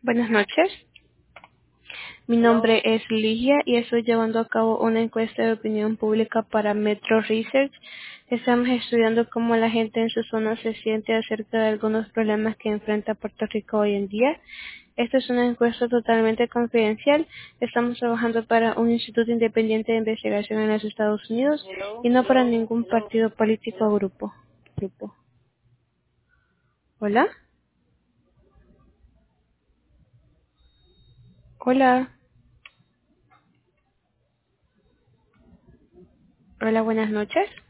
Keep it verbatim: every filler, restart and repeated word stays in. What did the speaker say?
Buenas noches. Mi nombre es Ligia y estoy llevando a cabo una encuesta de opinión pública para Metro Research. Estamos estudiando cómo la gente en su zona se siente acerca de algunos problemas que enfrenta Puerto Rico hoy en día. Esta es una encuesta totalmente confidencial. Estamos trabajando para un instituto independiente de investigación en los Estados Unidos y no para ningún partido político o grupo. grupo. Hola. Hola. Hola, buenas noches.